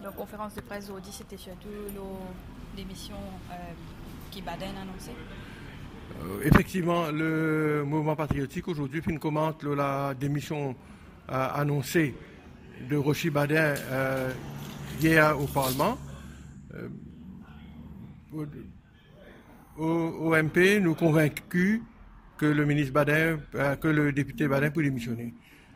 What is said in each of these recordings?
La conférence de presse d'aujourd'hui, c'était surtout l'émission qui Baden annoncée. Effectivement, le mouvement patriotique aujourd'hui commente la démission annoncée de Rochi Badin hier au Parlement. Au MP, nous convaincus que le ministre Badin, que le député Badin peut démissionner.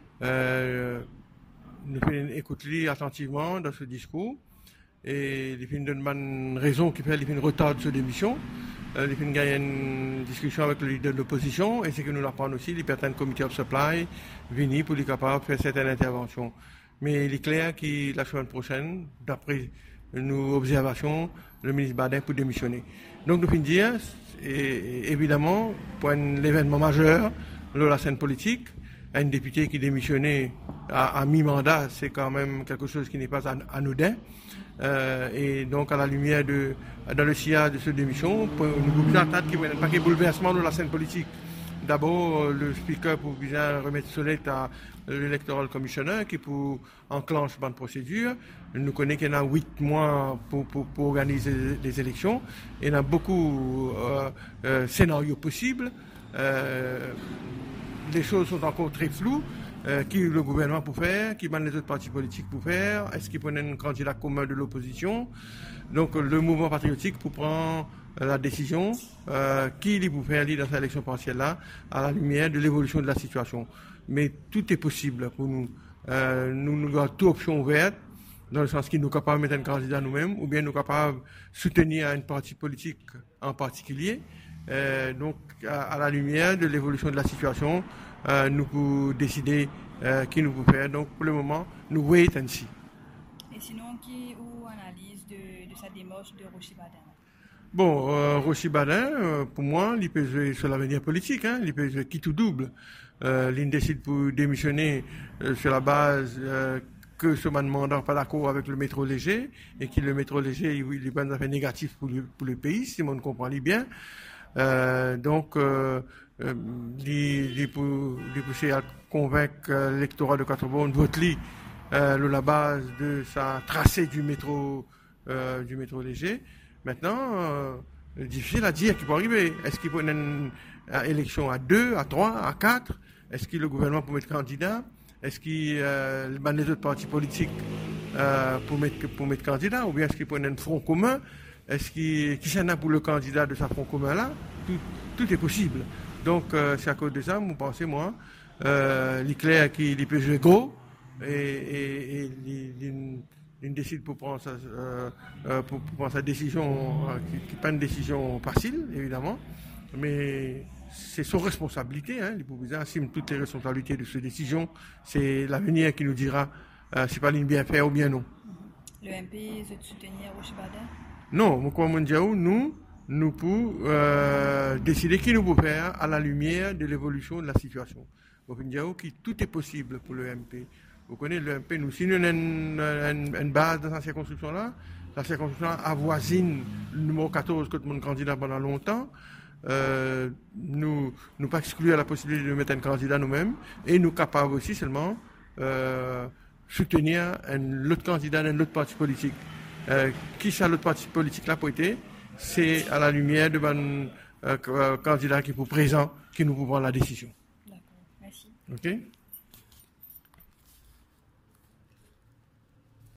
Nous écoutons attentivement dans ce discours et il donne une raison qui fait qu'il retarde cette démission. Il y a une discussion avec le leader de l'opposition et c'est que nous l'apprendre aussi, les personnes comité of supply venir pour les capables de faire certaines interventions. Mais il est clair que la semaine prochaine, d'après nos observations, le ministre Badin peut démissionner. Donc nous finissons dire, évidemment, pour l'événement majeur de la scène politique, un député qui démissionnait à mi-mandat, c'est quand même quelque chose qui n'est pas anodin. Et donc, à la lumière dans le sillage de cette démission, nous pouvons attendre qu'il y ait un paquet de bouleversements dans la scène politique. D'abord, le speaker pour bien remettre soleil à l'Electoral Commissioner qui pour enclencher une procédure. Nous connaissons qu'il y a 8 mois pour organiser les élections. Il y a beaucoup de scénarios possibles. Les choses sont encore très floues. Qui le gouvernement pour faire, qui les autres partis politiques pour faire, est-ce qu'ils prennent un candidat commun de l'opposition. Donc le mouvement patriotique pour prendre la décision qui il pour faire dans cette élection partielle-là à la lumière de l'évolution de la situation. Mais tout est possible pour nous. Nous avons toute option ouverte, dans le sens qu'il nous sommes capables de mettre un candidat nous-mêmes, ou bien nous sommes capables de soutenir un parti politique en particulier. Donc à la lumière de l'évolution de la situation, nous pouvons décider qui nous peut faire. Donc pour le moment, nous wait and see. Et sinon, qui ou analyse de sa démarche de Rochi Badin? Bon, Rochi Badin, pour moi, il peut jouer sur l'avenir politique, il peut jouer qui tout double. Il décide pour démissionner sur la base que ce mandat pas d'accord avec le métro léger et que le métro léger il est pas un affaire négatif pour le pays, si on comprend bien. Donc il pousser à convaincre l'électorat de Quatre-Bornes de voter la base de sa tracée du métro léger. Maintenant, difficile à dire qui peut arriver. Est-ce qu'il peut y avoir une élection à 2, à 3, à 4? Est-ce que le gouvernement peut mettre candidat? Est-ce qu'il les autres partis politiques pour mettre candidat? Ou bien est-ce qu'il peut y avoir un front commun? Est-ce qui s'en a pour le candidat de sa front commun là? Tout est possible. Donc c'est à cause de ça, vous pensez moi, il est clair qu'il peut jouer gros et il décide pour prendre sa décision, qui n'est pas une décision facile évidemment, mais c'est son responsabilité. Il peut assumer toutes les responsabilités de cette décision. C'est l'avenir qui nous dira si pas bien faire ou bien non. Le MP veut soutenir Rochi Badin? Non, comme nous pouvons décider qui nous peut faire à la lumière de l'évolution de la situation. Tout est possible pour le MP. Vous connaissez le MP, nous, si nous avons une base dans cette circonscription-là, la circonscription avoisine le numéro 14 que mon candidat pendant longtemps. Nous pas exclure la possibilité de mettre un candidat nous-mêmes et nous capables aussi seulement soutenir l'autre candidat d'un autre parti politique. Qui ça l'autre parti politique là pour être, c'est à la lumière de un candidat qui est pour présent qui nous prend la décision. D'accord, merci. OK.